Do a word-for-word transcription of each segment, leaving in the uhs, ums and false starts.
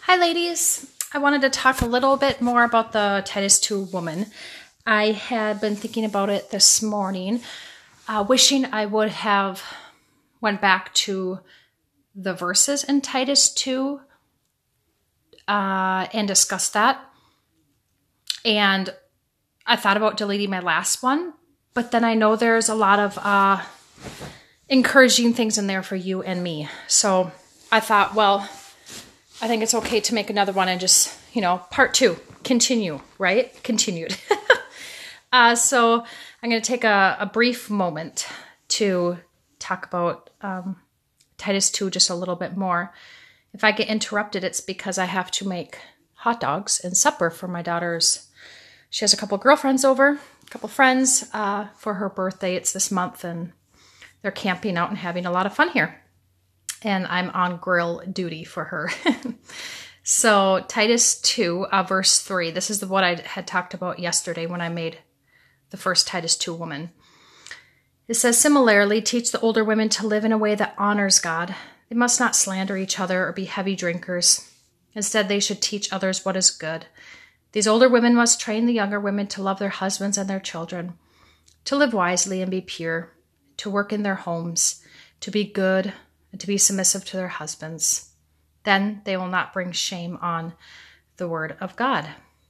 Hi ladies, I wanted to talk a little bit more about the Titus two woman. I had been thinking about it this morning, uh, wishing I would have went back to the verses in Titus two uh, and discussed that. And I thought about deleting my last one, but then I know there's a lot of uh, encouraging things in there for you and me. So I thought, well, I think it's okay to make another one and just, you know, part two, continue, right? Continued. uh, so I'm going to take a, a brief moment to talk about um, Titus two just a little bit more. If I get interrupted, it's because I have to make hot dogs and supper for my daughter's. She has a couple girlfriends over, a couple friends uh, for her birthday. It's this month, and they're camping out and having a lot of fun here. And I'm on grill duty for her. So Titus two, uh, verse three. This is the, what I had talked about yesterday when I made the first Titus two woman. It says, similarly, teach the older women to live in a way that honors God. They must not slander each other or be heavy drinkers. Instead, they should teach others what is good. These older women must train the younger women to love their husbands and their children, to live wisely and be pure, to work in their homes, to be good, and to be submissive to their husbands. Then they will not bring shame on the word of God.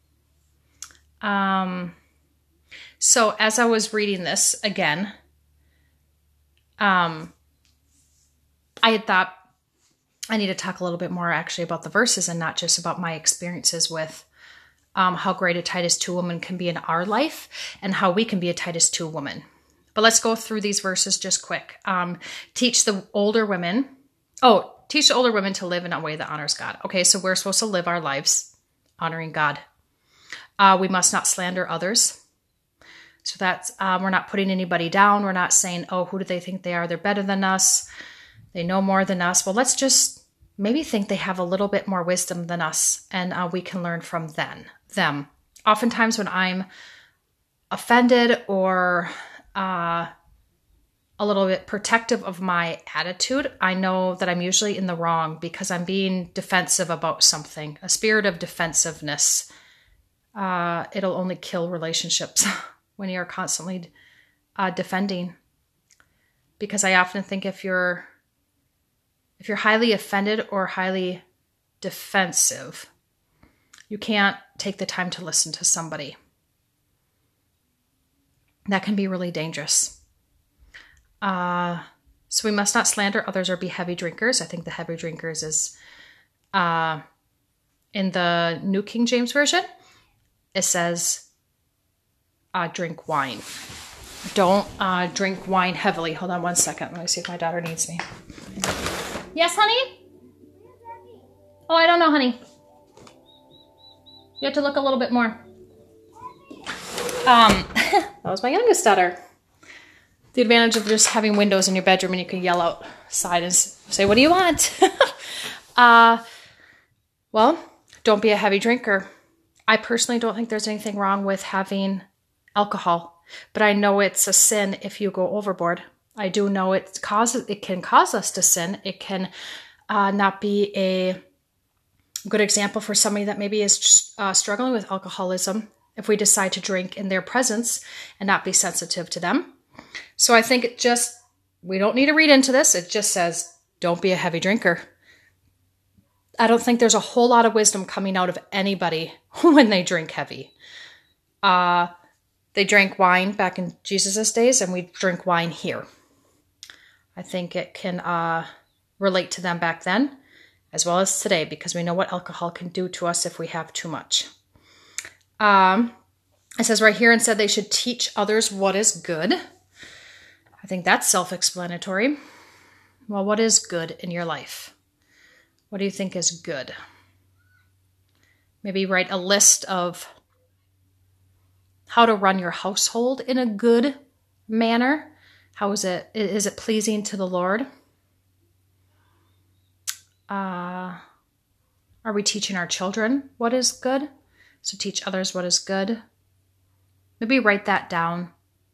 Um, so as I was reading this again, um, I had thought I need to talk a little bit more actually about the verses and not just about my experiences with um, how great a Titus two woman can be in our life and how we can be a Titus two woman. But let's go through these verses just quick. Um, teach the older women. Oh, teach the older women to live in a way that honors God. Okay, so we're supposed to live our lives honoring God. Uh, we must not slander others. So that's, um, we're not putting anybody down. We're not saying, oh, who do they think they are? They're better than us. They know more than us. Well, let's just maybe think they have a little bit more wisdom than us, and uh, we can learn from them. them. Oftentimes when I'm offended or Uh, a little bit protective of my attitude, I know that I'm usually in the wrong because I'm being defensive about something. A spirit of defensiveness. Uh, it'll only kill relationships when you're constantly uh, defending. Because I often think if you're if you're highly offended or highly defensive, you can't take the time to listen to somebody. That can be really dangerous. Uh, so we must not slander others or be heavy drinkers. I think the heavy drinkers is uh, in the New King James Version. It says uh, drink wine. Don't uh, drink wine heavily. Hold on one second. Let me see if my daughter needs me. Yes, honey? Oh, I don't know, honey. You have to look a little bit more. Um, that was my youngest daughter. The advantage of just having windows in your bedroom and you can yell outside and say, what do you want? uh, well, don't be a heavy drinker. I personally don't think there's anything wrong with having alcohol, but I know it's a sin if you go overboard. I do know it causes, it can cause us to sin. It can uh, not be a good example for somebody that maybe is uh, struggling with alcoholism if we decide to drink in their presence and not be sensitive to them. So I think it just, we don't need to read into this. It just says, don't be a heavy drinker. I don't think there's a whole lot of wisdom coming out of anybody when they drink heavy. Uh, they drank wine back in Jesus' days, and we drink wine here. I think it can uh, relate to them back then as well as today, because we know what alcohol can do to us if we have too much. Um, it says right here, and said they should teach others what is good. I think that's self-explanatory. Well, what is good in your life? What do you think is good? Maybe write a list of how to run your household in a good manner. How is it? Is it pleasing to the Lord? Uh, are we teaching our children what is good? So teach others what is good. Maybe write that down.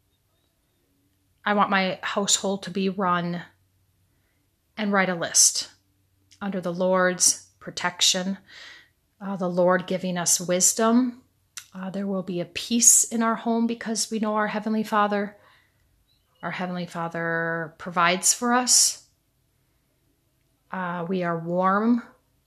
I want my household to be run, and write a list under the Lord's protection, uh, the Lord giving us wisdom. Uh, there will be a peace in our home because we know our Heavenly Father. Our Heavenly Father provides for us. Uh, we are warm.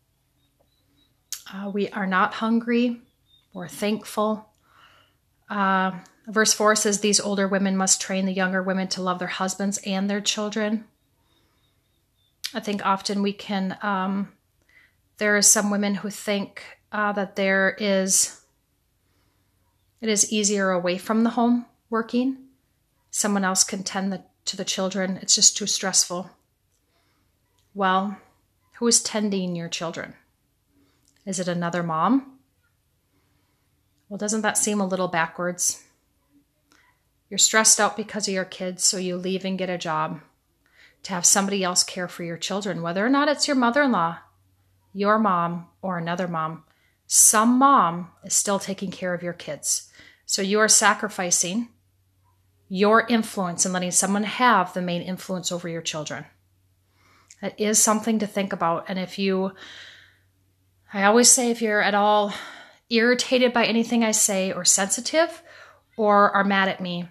Uh, we are not hungry. We're thankful. Uh, verse four says, these older women must train the younger women to love their husbands and their children. I think often we can, um, there are some women who think uh, that there is, it is easier away from the home working. Someone else can tend the, to the children. It's just too stressful. Well, who is tending your children? Is it another mom? Well, doesn't that seem a little backwards? You're stressed out because of your kids, so you leave and get a job to have somebody else care for your children, whether or not it's your mother-in-law, your mom, or another mom. Some mom is still taking care of your kids. So you are sacrificing your influence and letting someone have the main influence over your children. That is something to think about. And if you, I always say, if you're at all irritated by anything I say or sensitive or are mad at me,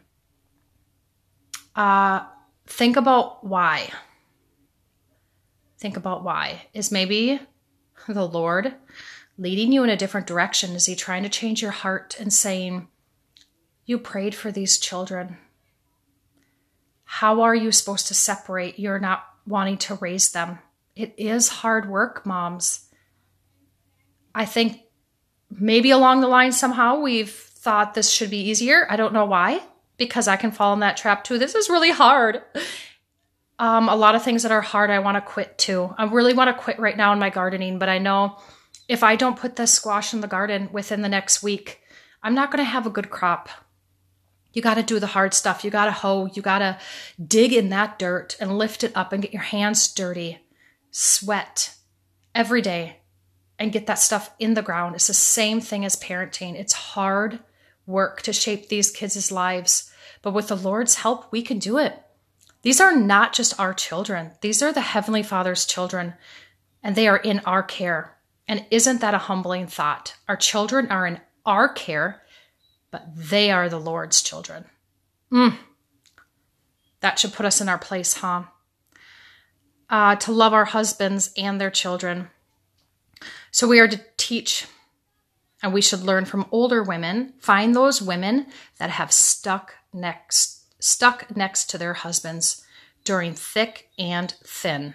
uh, think about why. Think about why. Is maybe the Lord leading you in a different direction? Is he trying to change your heart and saying, you prayed for these children. How are you supposed to separate? You're not wanting to raise them. It is hard work, moms. I think maybe along the line somehow we've thought this should be easier. I don't know why, because I can fall in that trap too. This is really hard. Um, a lot of things that are hard I want to quit too. I really want to quit right now in my gardening, but I know if I don't put this squash in the garden within the next week, I'm not going to have a good crop. You got to do the hard stuff. You got to hoe. You got to dig in that dirt and lift it up and get your hands dirty, sweat every day and get that stuff in the ground. It's the same thing as parenting. It's hard work to shape these kids' lives, but with the Lord's help, we can do it. These are not just our children. These are the Heavenly Father's children, and they are in our care. And isn't that a humbling thought? Our children are in our care, but they are the Lord's children. Mm. That should put us in our place, huh? Uh, to love our husbands and their children. So we are to teach, and we should learn from older women. Find those women that have stuck next, stuck next to their husbands during thick and thin.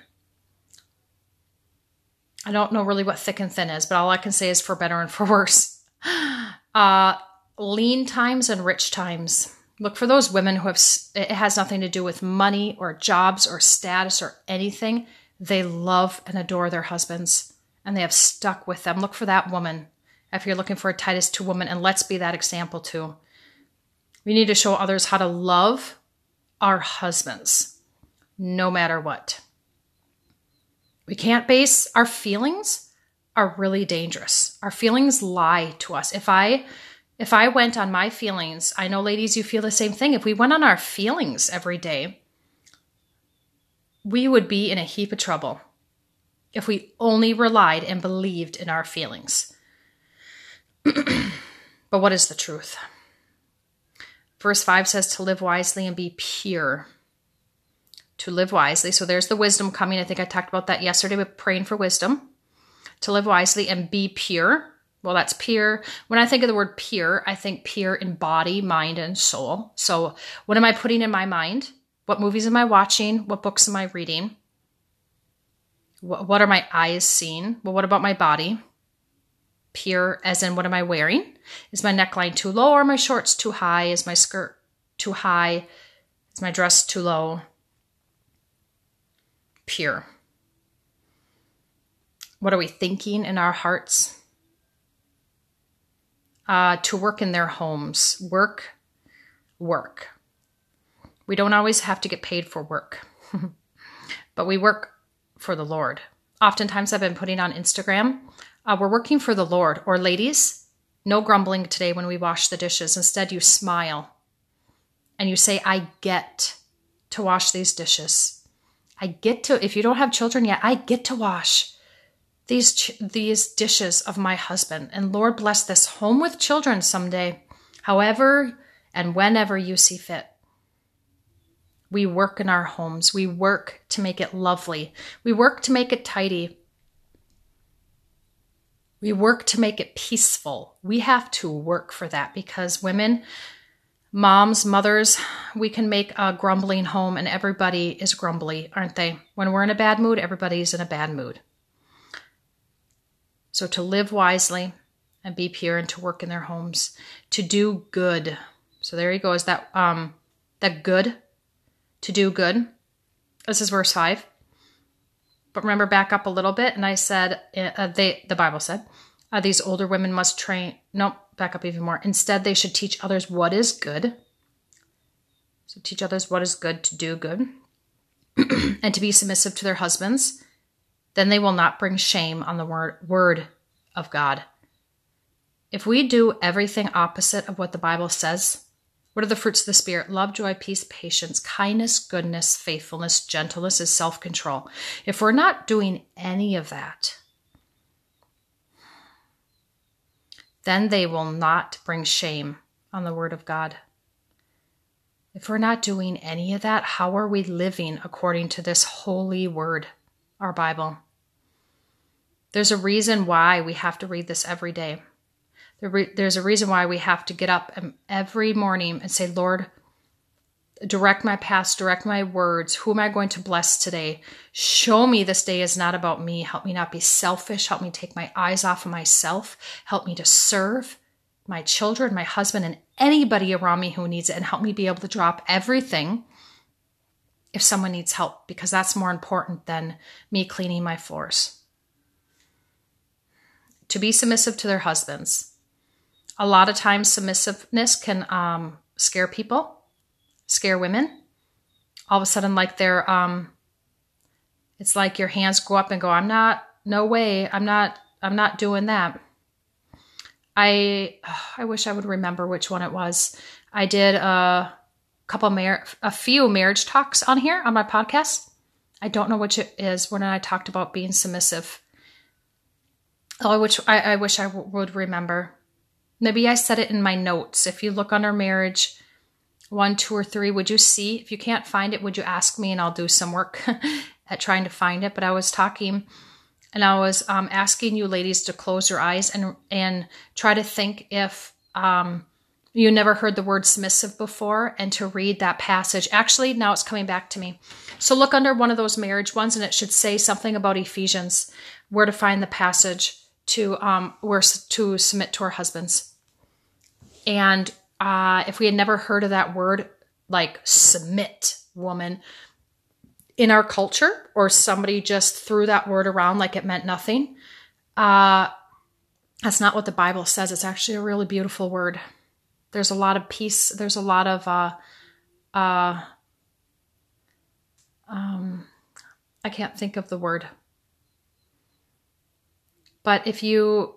I don't know really what thick and thin is, but all I can say is for better and for worse. Uh, lean times and rich times. Look for those women who have, it has nothing to do with money or jobs or status or anything. They love and adore their husbands, and they have stuck with them. Look for that woman if you're looking for a Titus two woman, and let's be that example too. We need to show others how to love our husbands, no matter what. We can't base our feelings are really dangerous. Our feelings lie to us. If I if I went on my feelings, I know ladies, you feel the same thing. If we went on our feelings every day, we would be in a heap of trouble if we only relied and believed in our feelings. But what is the truth? Verse five says to live wisely and be pure. To live wisely. So there's the wisdom coming. I think I talked about that yesterday with praying for wisdom. To live wisely and be pure. Well, that's pure. When I think of the word pure, I think pure in body, mind, and soul. So what am I putting in my mind? What movies am I watching? What books am I reading? What, what are my eyes seeing? Well, what about my body? Pure as in what am I wearing? Is my neckline too low or my shorts too high? Is my skirt too high? Is my dress too low? Pure. What are we thinking in our hearts? Uh, to work in their homes. Work, work. We don't always have to get paid for work, but we work for the Lord. Oftentimes I've been putting on Instagram, uh, we're working for the Lord. Or ladies, no grumbling today when we wash the dishes. Instead, you smile and you say, I get to wash these dishes. I get to, if you don't have children yet, I get to wash these, ch- these dishes of my husband. And Lord, bless this home with children someday, however and whenever you see fit. We work in our homes. We work to make it lovely. We work to make it tidy. We work to make it peaceful. We have to work for that because women, moms, mothers, we can make a grumbling home and everybody is grumbly, aren't they? When we're in a bad mood, everybody's in a bad mood. So to live wisely and be pure and to work in their homes, to do good. So there you go. Is that, um, that good? To do good. This is verse five. But remember, back up a little bit. And I said, uh, they, the Bible said, uh, these older women must train. Nope, back up even more. Instead, they should teach others what is good. So teach others what is good, to do good. And to be submissive to their husbands. Then they will not bring shame on the word, word of God. If we do everything opposite of what the Bible says, what are the fruits of the Spirit? Love, joy, peace, patience, kindness, goodness, faithfulness, gentleness, and self-control. If we're not doing any of that, then they will not bring shame on the word of God. If we're not doing any of that, how are we living according to this holy word, our Bible? There's a reason why we have to read this every day. There's a reason why we have to get up every morning and say, Lord, direct my paths, direct my words. Who am I going to bless today? Show me this day is not about me. Help me not be selfish. Help me take my eyes off of myself. Help me to serve my children, my husband, and anybody around me who needs it. And help me be able to drop everything if someone needs help, because that's more important than me cleaning my floors. To be submissive to their husbands. A lot of times submissiveness can um, scare people, scare women. All of a sudden, like they're, um, it's like your hands go up and go, I'm not, no way, I'm not, I'm not doing that. I, I wish I would remember which one it was. I did a couple, mar- a few marriage talks on here on my podcast. I don't know which it is when I talked about being submissive. Oh, which I, I wish I w- would remember. Maybe I said it in my notes. If you look under marriage, one, two, or three, would you see? If you can't find it, would you ask me and I'll do some work at trying to find it? But I was talking and I was um, asking you ladies to close your eyes and and try to think if um, you never heard the word submissive before and to read that passage. Actually, now it's coming back to me. So look under one of those marriage ones and it should say something about Ephesians, where to find the passage to um, where to submit to our husbands. And uh, if we had never heard of that word, like submit, woman, in our culture, or somebody just threw that word around like it meant nothing, uh, that's not what the Bible says. It's actually a really beautiful word. There's a lot of peace. There's a lot of, uh, uh, um, I can't think of the word. But if you...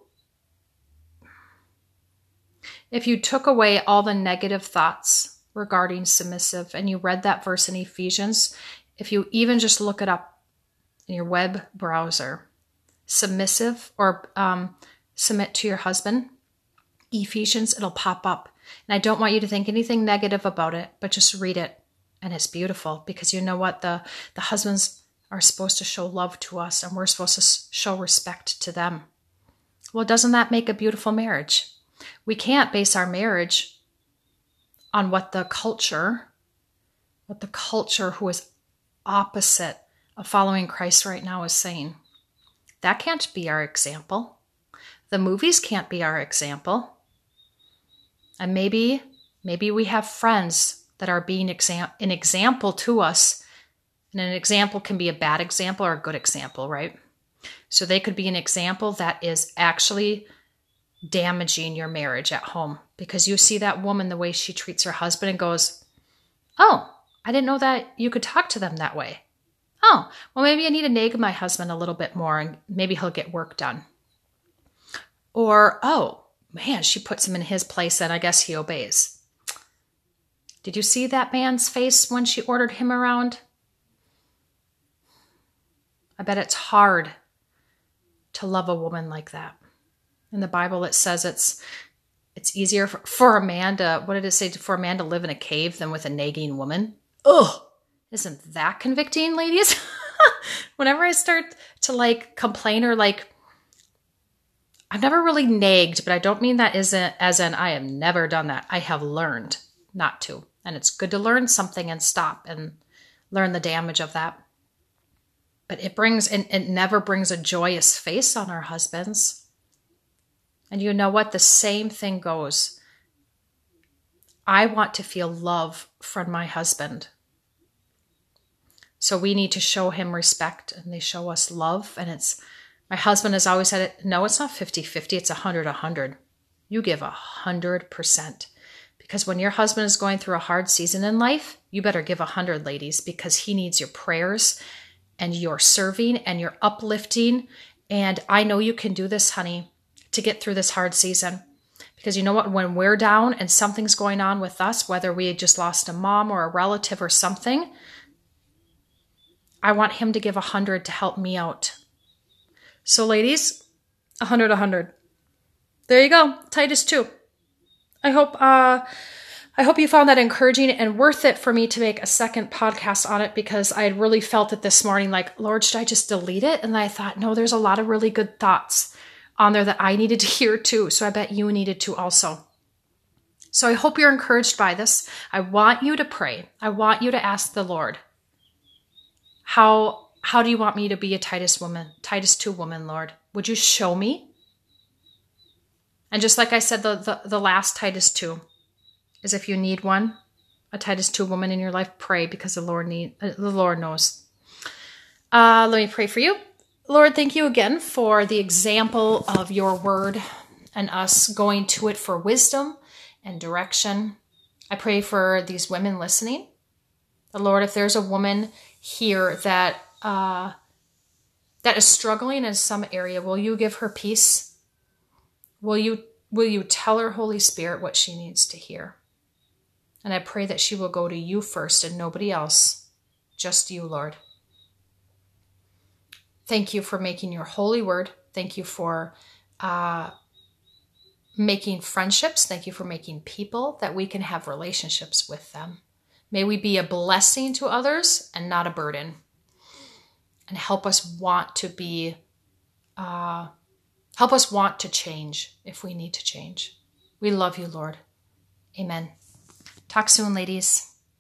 If you took away all the negative thoughts regarding submissive and you read that verse in Ephesians, if you even just look it up in your web browser, submissive or um, submit to your husband, Ephesians, it'll pop up. And I don't want you to think anything negative about it, but just read it. And it's beautiful because you know what? The, the husbands are supposed to show love to us and we're supposed to show respect to them. Well, doesn't that make a beautiful marriage? We can't base our marriage on what the culture, what the culture who is opposite of following Christ right now is saying. That can't be our example. The movies can't be our example. And maybe, maybe we have friends that are being exam- an example to us. And an example can be a bad example or a good example, right? So they could be an example that is actually damaging your marriage at home because you see that woman, the way she treats her husband and goes, oh, I didn't know that you could talk to them that way. Oh, well, maybe I need to nag my husband a little bit more and maybe he'll get work done. Or, oh, man, she puts him in his place and I guess he obeys. Did you see that man's face when she ordered him around? I bet it's hard to love a woman like that. In the Bible, it says it's it's easier for, for a man to, what did it say, for a man to live in a cave than with a nagging woman? Ugh! Isn't that convicting, ladies? Whenever I start to like complain or like, I've never really nagged, but I don't mean that isn't as in I have never done that. I have learned not to. And it's good to learn something and stop and learn the damage of that. But it brings, and it never brings a joyous face on our husbands. And you know what? The same thing goes. I want to feel love from my husband. So we need to show him respect, and they show us love. And it's, my husband has always said it, no, it's not fifty-fifty, it's one hundred one hundred. You give one hundred percent. Because when your husband is going through a hard season in life, you better give one hundred, ladies, because he needs your prayers and your serving and your uplifting. And I know you can do this, honey, to get through this hard season. Because you know what? When we're down and something's going on with us, whether we had just lost a mom or a relative or something, I want him to give one hundred to help me out. So ladies, one hundred, one hundred. There you go. Titus two. I hope uh, I hope you found that encouraging and worth it for me to make a second podcast on it, because I had really felt it this morning, like, Lord, should I just delete it? And I thought, no, there's a lot of really good thoughts on there that I needed to hear too. So I bet you needed to also. So I hope you're encouraged by this. I want you to pray. I want you to ask the Lord, how, how do you want me to be a Titus woman, Titus two woman, Lord? Would you show me? And just like I said, the, the, the last Titus two is, if you need one, a Titus two woman in your life, pray, because the Lord need, uh, the Lord knows. Uh, let me pray for you. Lord, thank you again for the example of your word and us going to it for wisdom and direction. I pray for these women listening. The Lord, if there's a woman here that uh, that is struggling in some area, will you give her peace? Will you, will you tell her, Holy Spirit, what she needs to hear? And I pray that she will go to you first and nobody else, just you, Lord. Thank you for making your holy word. Thank you for uh, making friendships. Thank you for making people that we can have relationships with them. May we be a blessing to others and not a burden. And help us want to be, uh, help us want to change if we need to change. We love you, Lord. Amen. Talk soon, ladies.